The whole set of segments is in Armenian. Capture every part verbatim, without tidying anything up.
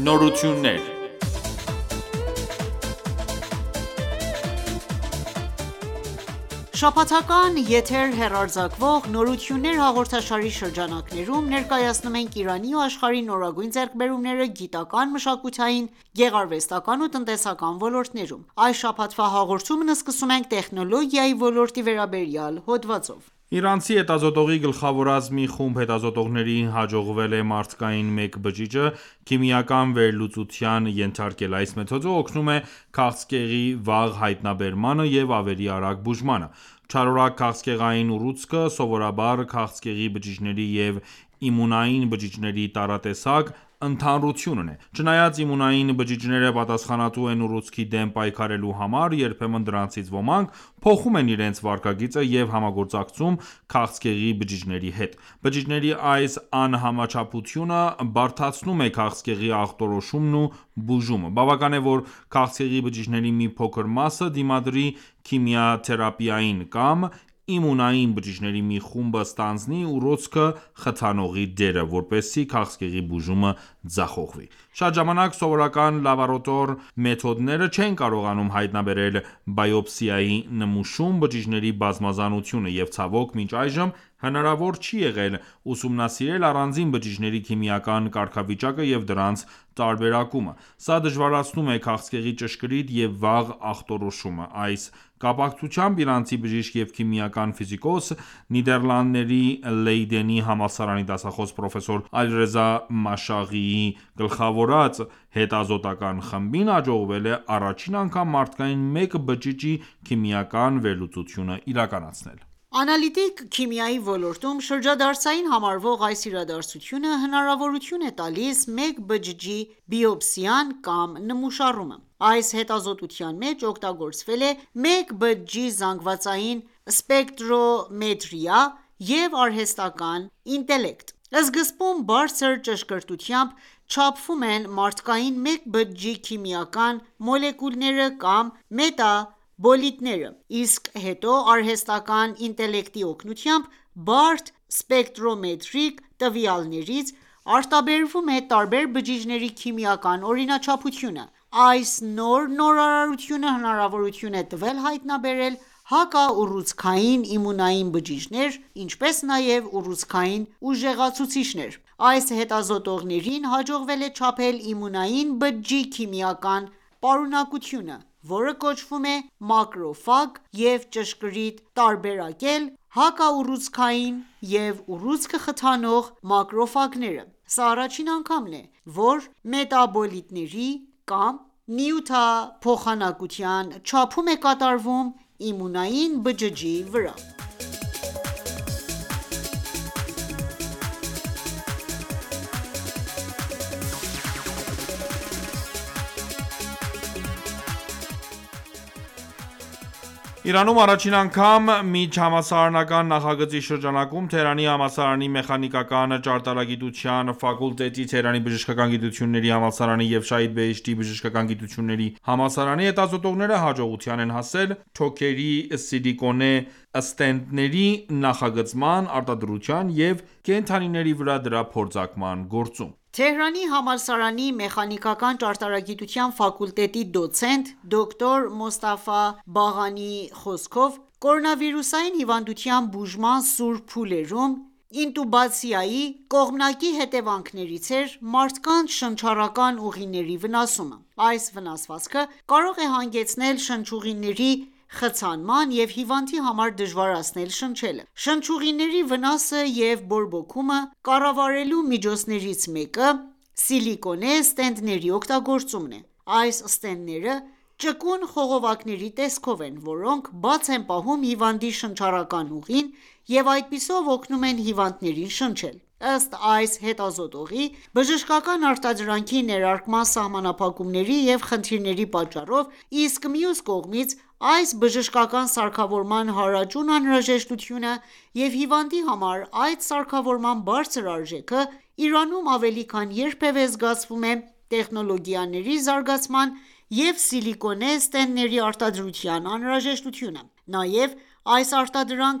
Նորություններ Շաբաթական եթեր հեռարձակվող «Նորություններ» հաղորդաշարի շրջանակներում ներկայացնում ենք Իրանի ու աշխարհի նորագույն ձեռքբերումները գիտական, մշակութային, գեղարվեստական ու տնտեսական ոլորտներում։ Այս շաբաթվա հաղորդումն սկսում ենք տեխնոլոգիայի ոլորտի վերաբերյալ հոդվածով։ Իրանցի հետազոտողի գլխավորած մի խումբ հետազոտողներին հաջողվել է մարդկային մեկ բջիջը քիմիական վերլուծության ենթարկել։ Այս մեթոդը օգնում է քաղցկեղի վաղ հայտնաբերմանը և ավելի արագ բուժմանը։ Չարորակ քաղցկեղային ուռուցքը սովորաբար քաղցկեղի բջիջների և իմունային բջիջների տարատեսակ ընդհանրությունն է։ Չնայած իմունային բջիջները պատասխանատու են ուռուցքի դեմ պայքարելու համար, երբեմն դրանցից ոմանք փոխում են իրենց վարքագիծը և համագործակցում քաղցկեղի բջիջների հետ։ Բջիջների այս անհամաչափությունը բարդացնում է քաղցկեղի ախտորոշումն ու բուժումը։ Բավական է, որ քաղցկեղի բջիջների մի փոքր մասը դիմադրի քիմիաթերապիային կամ իմունային բջիջների մի խումբը ստանձնի ուռուցքը խթանողի դերը, որպեսզի քաղցկեղի բուժումը ձախողվի։ Շատ ժամանակ սովորական լաբորատոր մեթոդները չեն կարողանում հայտնաբերել բայոպսիայի նմուշում բջիջների բազմազանությունը, և ցավոք մինչ այժմ հնարավոր չի եղել ուսումնասիրել առանձին բջիջների քիմիական կարգավիճակը և դրանց տարբերակումը։ Սա դժվարացնում է քաղցկեղի ճշգրիտ և վաղ ախտորոշումը։ Այս կապակցությամբ իրանցի բժիշկ և քիմիական ֆիզիկոս, Նիդերլանդների Լեյդենի համալսարանի դասախոս պրոֆեսոր Ալիռեզա Մաշաղիի գլխավորած հետազոտական խմբին հաջողվել է առաջին անգամ մարդկային մեկ բջիջի քիմիական վերլուծությունը իրականացնել։ Անալիտիկ քիմիայի ոլորտում շրջադարձային համարվող այս իրադարձությունը հնարավորություն է տալիս մեկ բջջի բիոպսիան կամ նմուշառումը։ Այս հետազոտության մեջ օգտագործվել է մեկ բջջի զանգվածային սպեկտրոմետրիա և արհեստական ինտելեկտ։ Սկզբում բարձր ճշգրտությամբ չափվում են մարդկային մեկ բջջի քիմիական մոլեկուլները կամ մետաբոլիտները, իսկ հետո արհեստական ինտելեկտի օգնությամբ բարդ սպեկտրոմետրիկ տվյալներից արտաբերվում է տարբեր բջիջների քիմիական օրինաչափությունը։ Այս նոր նորարարությունը հնարավորություն է տվել հայտնաբերել հակաուռուցքային իմունային բջիջներ, ինչպես նաև ուռուցքային ուժեղացուցիչներ։ Այս հետազոտողներին հաջողվել է չափել իմունային բջջի քիմիական պարունակությունը, որը կոչվում է մակրոֆագ, և ճշգրիտ տարբերակել հակաուռուցքային և ուռուցքը խթանող մակրոֆագները։ Սա առաջին անգամն է, որ մետաբոլիտների կամ նյութափոխանակության չափում է կատարվում իմունային բջջի վրա։ Իրանում առաջին անգամ միջհամալսարանական նախագծի շրջանակում Թեհրանի համալսարանի մեխանիկական ճարտարագիտության ֆակուլտետի, Թեհրանի բժշկական գիտությունների համալսարանի և Շահիդ Բեհեշթիի բժշկական գիտությունների համալսարանի հետազոտողները հաջողության են հասել թոքերի սիլիկոնե ստենտների նախագծման, արտադրության և կենդանիների վրա դրա փորձարկման գործում։ Թեհրանի համալսարանի մեխանիկական ճարտարագիտության ֆակուլտետի դոցենտ, դոկտոր Մոստաֆա Բաղանիի խոսքով, կորոնավիրուսային հիվանդության բուժման սուր փուլերում ինտուբացիայի կողմնակի հետևանքներից էր մարդկանց շնչառական ուղիների վնասումը։ Այս վնասվածքը կարող է հանգեցնել շնչուղիների խցանման և հիվանդի համար դժվարացնել շնչելը։ Շնչուղիների վնասը և բորբոքումը կառավարելու միջոցներից մեկը սիլիկոնե ստենտների օգտագործումն է։ Այս ստենտները ճկուն խողովակների տեսքով են, որոնք բաց են պահում հիվանդի շնչառական ուղին և այդպիսով օգնում են հիվանդներին շնչել։ Ըստ այս հետազոտողի, բժշկական արտադրանքի ներարկման սահմանափակումների և խնդիրների պատճառով, իսկ մյուս կողմից այս բժշկական սարքավորման հարաճուն անհրաժեշտությունը և հիվանդի համար այդ սարքավորման բարձր արժեքը, Իրանում ավելի քան երբևէ զգացվում է տեխնոլոգիաների զարգացման և սիլիկոնե ստենտների արտադրության անհրաժեշտությունը։ Նաև այս արտադրանքը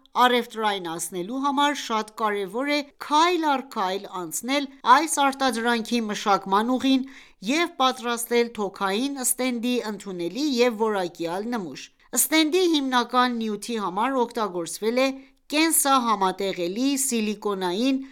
առևտրայնացնելու համար շատ կարևոր է քայլ առ քայլ անցնել այս արտադրանքի մշակման ուղին և պատրաստել թոքային ստենդի ընդունելի և որակյալ նմուշ: Ստենդի հիմնական նյութի համար օգտագործվել է կենսահամատեղելի սիլիկոնային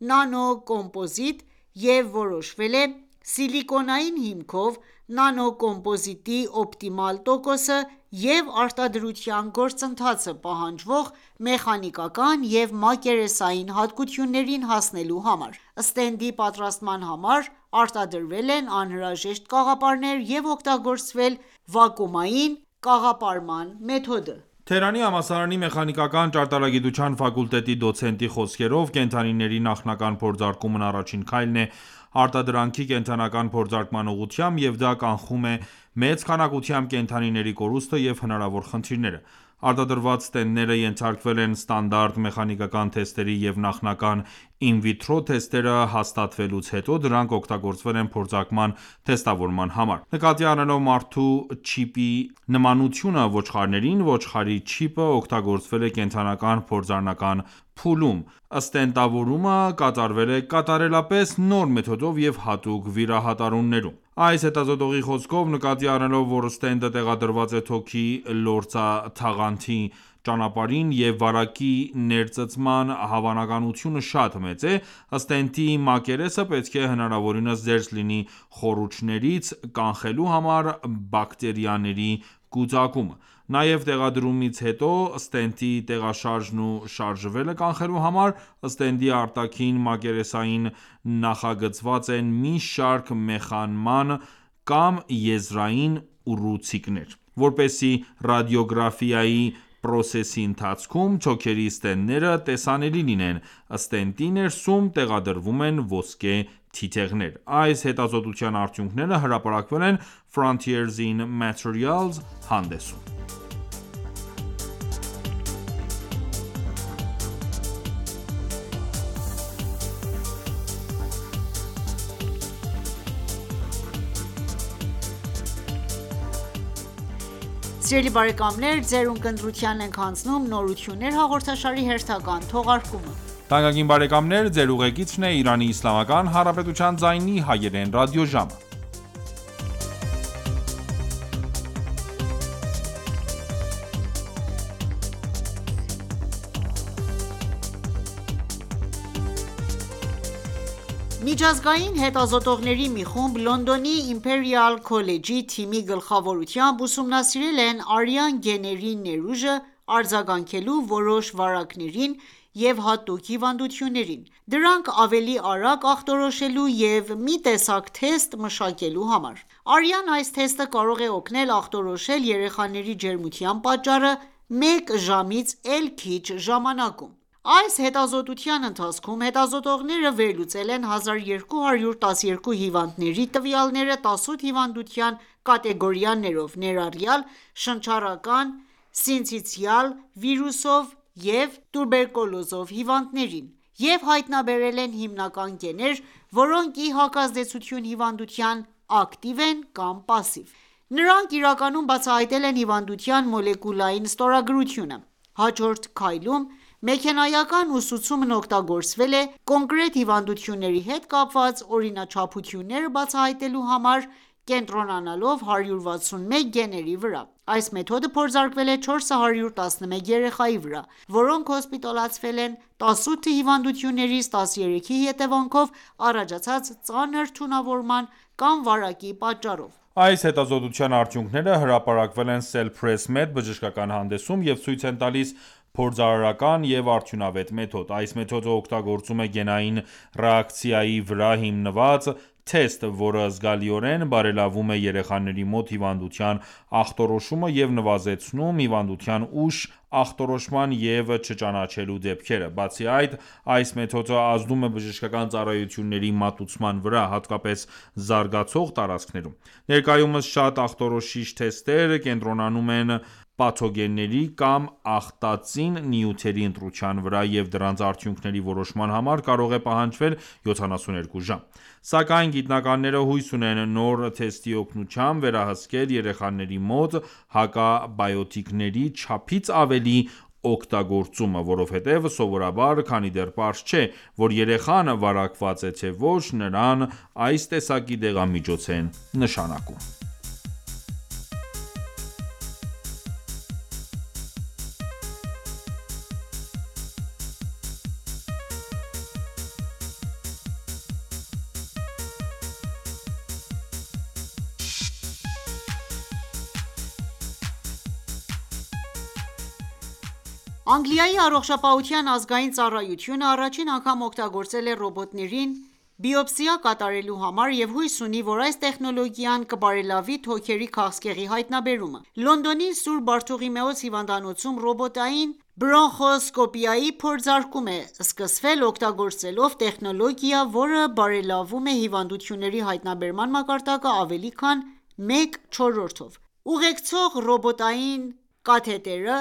նանոկոմպոզիտ և որոշվել է սիլիկոնային հիմքով նանոկոմպոզիտի օպտիմալ տոկոսը և արտադրության գործընթացը պահանջվող մեխանիկական և մակերեսային հատկություններին հասնելու համար: Ստենդի պատրաստման համար արտադրվել են անհրաժեշտ կաղապարներ և օգտագործվել վակուումային կաղապարման մեթոդը: Թեհրանի համալսարանի մեխանիկական ճարտարագիտության ֆակուլտետի դոցենտի խոսքերով, կենդանիների նախնական փորձարկումն առաջին քայլն է արտադրանքի կենդանական փորձարկման ուղղությամբ և դա կանխում է մեծ քանակությամբ կենդանիների կորուստը և հնարավոր խնդիրները: Արտադրված ստենդները ենթարկվել են ստանդարտ մեխանիկական թեստերի և նախնական ինվիթրո թեստերը հաստատվելուց հետո դրանք օգտագործվել են փորձարկման թեստավորման համար: Նկատի առնելով մարդու չիպի նմանությունը ոչխարներին, ոչխարի չիպը օգտագործվել է կենդանական փորձարարական փուլում: Ստենտավորումը կատարվել է կատարելապես նոր մեթոդով և հատուկ վիրահատարումներում: Այս հետազոտողի խոսքով, նկատի առնելով, որ ստենդը տեղադրված է թոքի լորձաթաղանթի ճանապարհին և վարակի ներծծման հավանականությունը շատ մեծ է, ստենտի մակերեսը պետք է հնարավորինս զերծ լինի խոռոչներից կանխելու համար բակտերիաների կուտակումը: Նաև տեղադրումից հետո ստենտի տեղաշարժն ու շարժվելը կանխելու համար, ստենդի արտաքին մակերեսային նախագծված են մի շարք մեխանման կամ եզրային ուռուցքներ, որպեսզի ռադիոգրաֆիայի պրոցեսի ընթացքում թոքերի ստենդները տեսանելի լինեն: Ստենտի ներսում տեղադրվում են ոսկե թիթեղներ: Այս հետազոտության արդյունքները հրապարակվել են Frontiers in Materials հանդեսում: Միջազգային հետազոտողների մի խումբ Լոնդոնի Իմպերիալ քոլեջի թիմի գլխավորությամբ ուսումնասիրել են արյան գեների ներուժը արձագանքելու որոշ վարակներին և հատուկ հիվանդություններին, դրանք ավելի արագ ախտորոշելու և մի տեսակ թեստ մշակելու համար: Արյան այս թեստը կարող է օգնել ախտորոշել երեխաների ջերմության պատճառը մեկ ժամից էլ քիչ ժամանակում: Այս հետազոտության ընթացքում հետազոտողները վերլուծել են հազար երկու հարյուր տասներկու հիվանդների տվյալները տասութ հիվանդության կատեգորիաներով, ներառյալ շնչառական սինցիցիալ վիրուսով և տուբերկուլոզով հիվանդներին և հայտնաբերել են հիմնական գեներ, որոնք ի հակազդեցություն հիվանդության, ակտիվ են կամ պասիվ: Նրանք իրականում բացահայտել են հիվանդության մոլեկուլային ստորագրությունը: Հաջորդ քայլում մեքենայական ուսուցումն օգտագործվել է կոնկրետ հիվանդությունների հետ կապված օրինաչափությունները բացահայտելու համար, կենտրոնանալով հարյուր վաթսունմեկ գեների վրա: Այս մեթոդը փորձարկվել է չորս հարյուր տասնմեկ երեխայի վրա, որոնք հոսպիտալացվել են տասութ հիվանդություններից տասներեքի հետևանքով առաջացած ծանր թունավորման կամ վարակի պատճառով: Այս հետազոտության արդյունքները հրապարակվել են Cell Press Med բժշկական հանդեսում և ցույց են տալիս փորձարարական և արդյունավետ մեթոդ: Այս մեթոդը օգտագործում է գենային ռեակցիայի վրա հիմնված թեստ, որը զգալիորեն բարելավում է երեխաների մոտ հիվանդության ախտորոշումը և նվազեցնում հիվանդության ուշ ախտորոշման և չճանաչելու դեպքերը: Բացի այդ, այս մեթոդը ազդում է բժշկական ծառայությունների մատուցման վրա, հատկապես զարգացող տարածքներում: Ներկայումս շատ ախտորոշիչ թեստեր կենտրոնանում են պաթոգենների կամ ախտածին նյութերի ընտրության վրա և դրանց արդյունքների որոշման համար կարող է պահանջվել յոթանասունյոթ ժամ: Սակայն գիտնականները հույս ունեն նոր թեստի օգնությամբ վերահսկել երեխաների մոտ հակաբիոտիկների չափից ավելի օգտագործումը, որովհետև սովորաբար, քանի դեռ պարզ չէ, որ երեխան վարակված է թե ոչ, նրան այս տեսակի դեղամիջոց են նշանակում: Անգլիայի առողջապահության ազգային ծառայությունը առաջին անգամ օգտագործել է ռոբոտներին բիոպսիա կատարելու համար և հույս ունի, որ այս տեխնոլոգիան կբարելավի թոքերի քաղցկեղի հայտնաբերումը: Լոնդոնի Ս. Բարթողիմեոս հիվանդանոցում ռոբոտային բրոնխոսկոպիայի փորձարկում է սկսվել՝ օգտագործելով տեխնոլոգիա, որը բարելավում է հիվանդությունների հայտնաբերման մակարդակը ավելի քան մեկ չորրորդով: Ուղեկցող ռոբոտային կաթետերը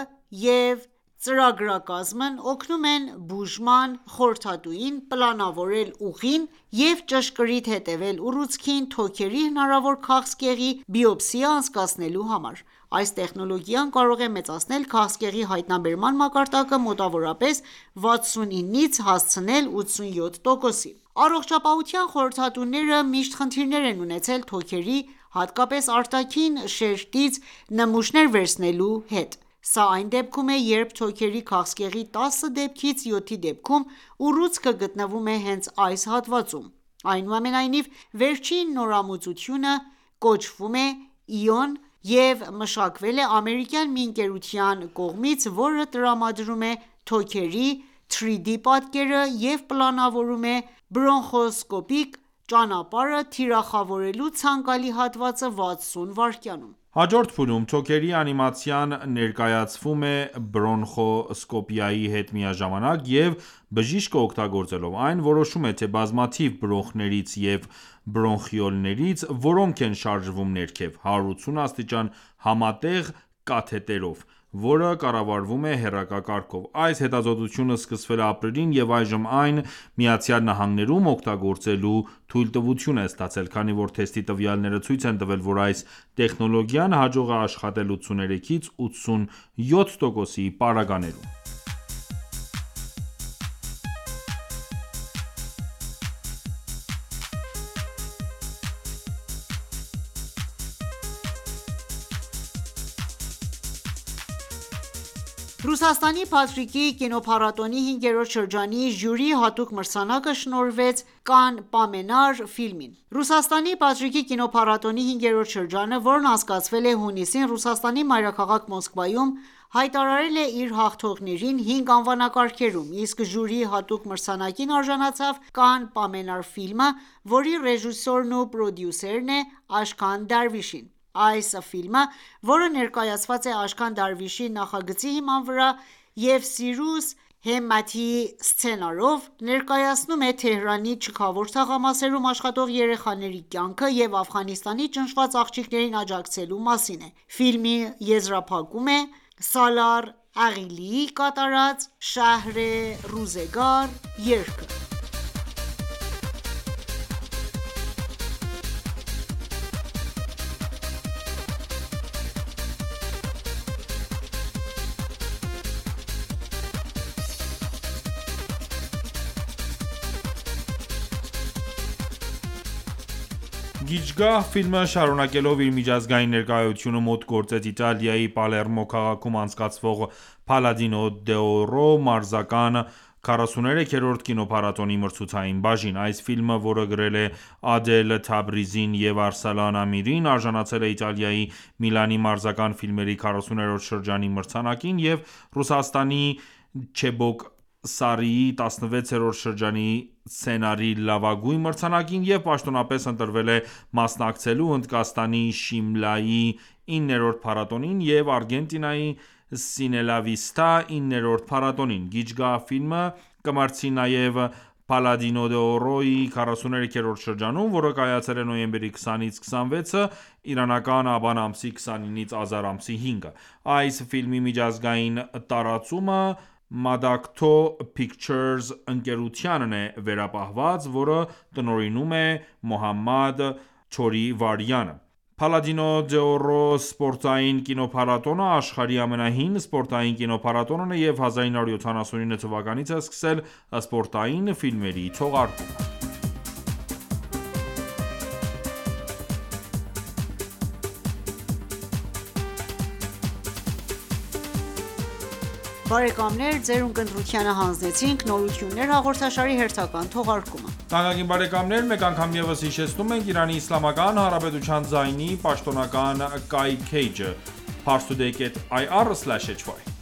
և ծրագրակազմն օգնում են բուժման խորհրդատուին պլանավորել ուղին և ճշգրիտ հետևել ուռուցքին թոքերի հնարավոր քաղցկեղի բիոպսիա անցկացնելու համար: Այս տեխնոլոգիան կարող է մեծացնել քաղցկեղի հայտնաբերման մակարդակը մոտավորապես վաթսունինից հասցնել ութսունյոթ տոկոսի: Առողջապահության խորհրդատուները միշտ խնդիրներ են ունեցել թոքերի, հատկապես արտաքին շերտից նմուշներ վերցնելու հետ: Սա այն դեպքում է, երբ թոքերի քաղցկեղի տասը դեպքից յոթի դեպքում ուռուցքը գտնվում է հենց այս հատվածում: Այնուամենայնիվ, վերջին նորամուծությունը կոչվում է Իոն և մշակվել է ամերիկյան մի ընկերության կողմից, որը տրամադրում է թոքերի թրի դի պատկերը և պլանավորում է բրոնխոսկոպիկ ճանապարհը թիրախավորելու ցանկալի հատվածը վաթսուն վայրկյանում: Հաջորդ փուլում թոքերի անիմացիան ներկայացվում է բրոնխոսկոպիայի հետ միաժամանակ և բժիշկը օգտագործելով այն, որոշում է, թե բազմաթիվ բրոնխներից և բրոնխիոլներից որոնք են շարժվում ներքև՝ հարյուր ութսուն աստիճան համատեղ կաթետերով, որը կառավարվում է հեռակա կարգով: Այս հետազոտությունը սկսվել է ապրիլին և այժմ այն ԱՄՆ-ում օգտագործելու թույլտվություն է ստացել, քանի որ թեստի տվյալները ցույց են տվել, որ այս տեխնոլոգիան հաջող է աշխատել ութսուներեքից ութսունյոթ տոկոսի պարագաներում: Ռուսաստանի Փաթրիկի կինոփառատոնի հինգերորդ շրջանի ժյուրիի հատուկ մրցանակը շնորհվեց «Կանն Պամենար» ֆիլմին: Ռուսաստանի Փաթրիկի կինոփառատոնի հինգերորդ շրջանը, որն անցկացվել է հունիսին Ռուսաստանի մայրաքաղաք Մոսկվայում, հայտարարել է իր հաղթողներին հինգ անվանակարգերում, իսկ ժյուրիի հատուկ մրցանակին արժանացավ «Կանն Պամենար» ֆիլմը, որի ռեժիսորն ու պրոդյուսերն է Աշքան Դարվիշին: Այս ֆիլմը, որը ներկայացված է Աշքան Դարվիշի նախագծի հիման վրա և Սիրուզ Հեմմաթիի սցենարով, ներկայացնում է Թեհրանի չքավոր թաղամասերում աշխատող երեխաների կյանքը և Աֆղանստանի ճնշված աղջիկներին աջակցելու մասին է: Ֆիլմի եզրափակում է Սալար Աղիլիի կատարած «Շահր-ե Ռուզգար» երգը: Գիչգահ ֆիլմը շարունակելով իր միջազգային ներկայությունը մոտ գործեց Իտալիայի Պալերմո քաղաքում անցկացվող Palladino d'Oro մարզական քառասուներեքերորդ կինոփառատոնի մրցութային բաժին: Այս ֆիլմը, որը գրել է Ադել Թաբրիզին և Արսլան Ամիրին, արժանացել է Իտալիայի Միլանի մարզական ֆիլմերի քառասուներորդ շրջանի մրցանակին և Ռուսաստանի Չեբոքսարիի տասնվեցերորդ շրջանի սցենարի լավագույն մրցանակին և պաշտոնապես ընտրվել է մասնակցելու Հնդկաստանի Շիմլայի իններորդ փառատոնին և Արգենտինայի Սինելավիստա իններորդ փառատոնին: Գիչգահ ֆիլմը կմրցի նաև Palladino d'Oro-ի քառասուներեքերորդ շրջանում, որը կայացել է նոյեմբերի քսանից քսանվեցը (իրանական աբան ամսի քսանինից ազար ամսի հինգը): Այս ֆիլմի միջազգային տարածումը Madakto Pictures ընկերությանն է վերապահված, որը տնօրինում է Մոհամմադ Չորիվարյանը: Palladino d'Oro սպորտային կինոփառատոնը աշխարհի ամենահին սպորտային կինոփառատոնն է և հազար ինը հարյուր յոթանասունինը թվականից է սկսել սպորտային ֆիլմերի թողարկումը։ Բարեկամներ ձերուն կընտրությանը հանձնեցինք «Նորություններ» հաղորդաշարի հերթական թողարկումը։ Թանկագին բարեկամներ մեկ անգամ ևս հիշեցնում ենք Իրանի Իսլամական Հանրապետության ձայնի պաշտոնական կայքէջը՝ parstoday dot ir slash hy